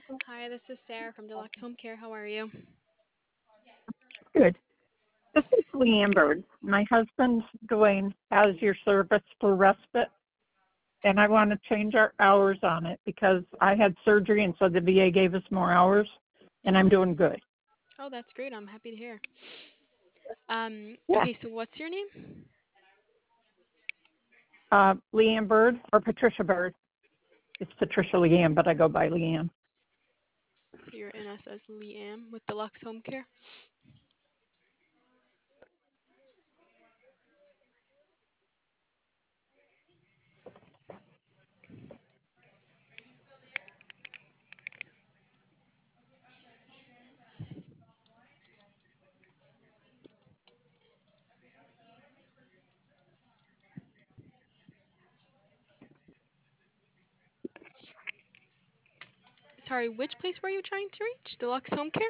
Hi, this is Sarah from Deluxe Home Care. How are you? Good. This is Leanne Bird. My husband, Dwayne, has your service for respite, and I want to change our hours on it because I had surgery, and so the VA gave us more hours, and I'm doing good. Oh, that's great. I'm happy to hear. Yeah. Okay, so what's your name? Leanne Bird or Patricia Bird. It's Patricia Leanne, but I go by Leanne. So you're in us as Leanne with Deluxe Home Care. Sorry, which place were you trying to reach? Deluxe Home Care?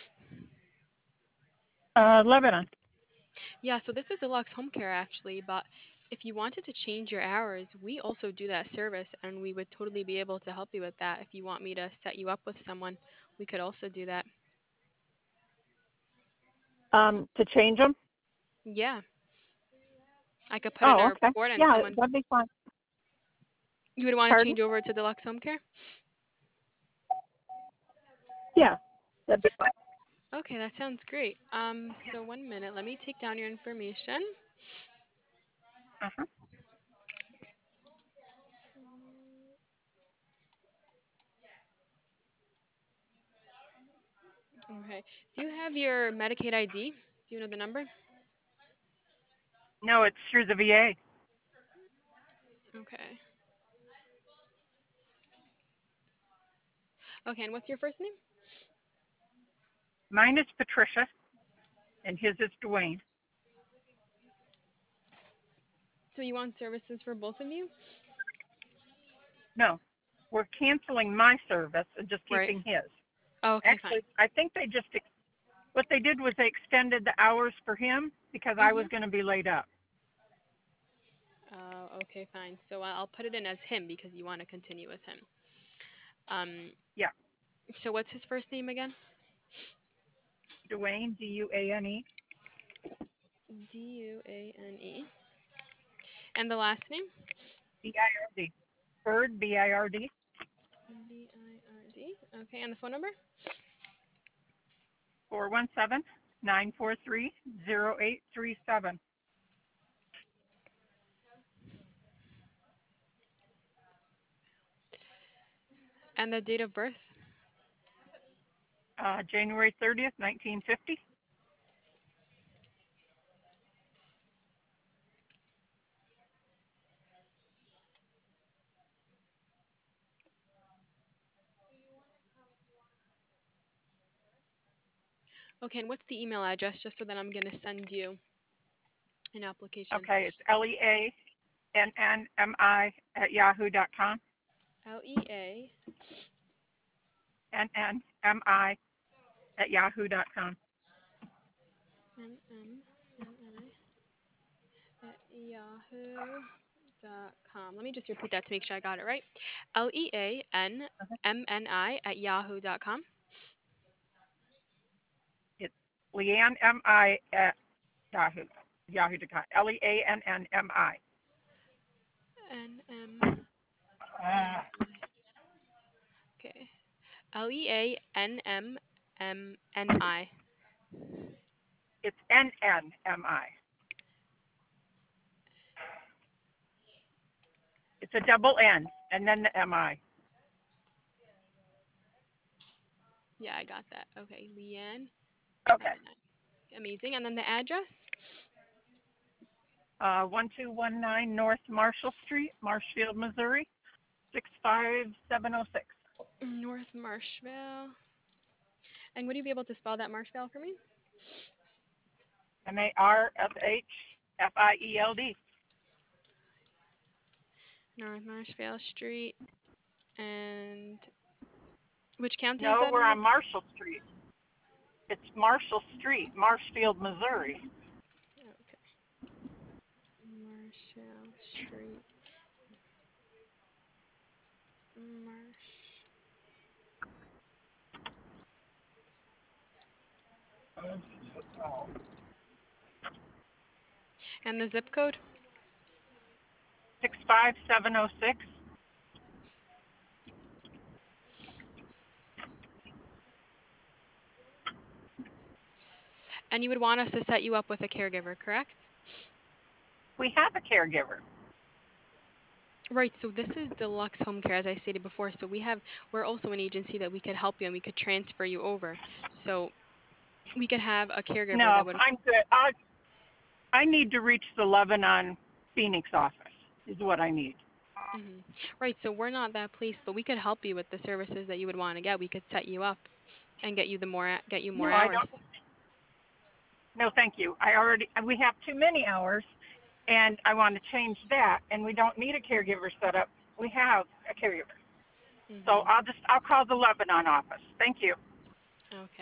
Lebanon. Yeah, so this is Deluxe Home Care actually, but if you wanted to change your hours, we also do that service and we would totally be able to help you with that. If you want me to set you up with someone, we could also do that. To change them? Yeah, I could put in Oh, a okay. report and Yeah, someone, that'd be fine. you would want to Pardon? change over to Deluxe Home Care? Yeah, that'd be fine. Okay, that sounds great. So 1 minute, let me take down your information. Uh-huh. Okay. Do you have your Medicaid ID? Do you know the number? No, it's through the VA. Okay. Okay, and what's your first name? Mine is Patricia, and his is Dwayne. So you want services for both of you? No, we're canceling my service and just Right. keeping his. Oh, okay, fine. Actually, I think they just what they did was they extended the hours for him because I was Mhm. going to be laid up. Okay, fine. So I'll put it in as him because you want to continue with him. Um, Yeah, so what's his first name again? Dwayne, Duane. Dune. And the last name? Bird, Bird, Bird. Bird. Okay, and the phone number? 417-943-0837. And the date of birth? January 30th, 1950. Okay, and what's the email address just so that I'm going to send you an application? Okay, it's LEANNMI@yahoo.com. LEA NNMI@yahoo.com. NMMI@yahoo.com. Let me just repeat that to make sure I got it right. LEANMNI@yahoo.com. It's Leanne M.I. at Yahoo. Yahoo.com. LEANNMI. NM. Okay. LEANMMNI. It's NNMI. It's a double N and then the MI. Yeah, I got that. Okay, Leanne Okay. MNI. Amazing. And then the address? 1219 North Marshall Street, Marshfield, Missouri, 65706. North Marshville. And would you be able to spell that Marshville for me? Marshfield. North Marshville Street. And which county is No, that we're in? on Marshall Street. It's Marshall Street, Marshfield, Missouri. Okay. Marshall Street. Marsh. And the zip code? 65706. And you would want us to set you up with a caregiver, correct? We have a caregiver. Right, so this is Deluxe Home Care, as I stated before. So we're also an agency that we could help you and we could transfer you over. So we could have a caregiver No, that would. I'm good. I need to reach the Lebanon Phoenix office is what I need. Mhm. Right, so we're not that place, but we could help you with the services that you would want to get. We could set you up and get you more No, I hours. don't. No, thank you. We have too many hours, and I want to change that, and we don't need a caregiver set up. We have a caregiver. So Mhm. I'll call the Lebanon office. Thank you. Okay.